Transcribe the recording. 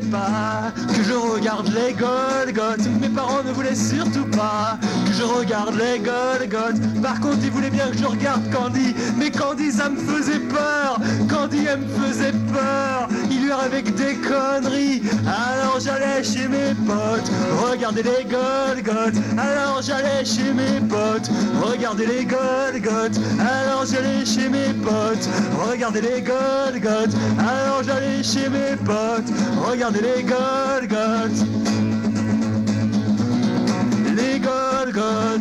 pas que je regarde les Golgoth. Mes parents ne voulaient surtout pas que je regarde les Golgoth. Par contre ils voulaient bien que je regarde Candy. Mais Candy ça me faisait peur. Candy elle me faisait peur. Il lui arrivait avec des conneries. Alors j'allais chez mes potes regarder les Golgoth. Alors j'allais chez mes potes regarder les Golgoth. Alors j'allais chez mes potes regarder les Golgoth. Alors j'allais chez mes potes regarder les Golgoth. Les Golgoth.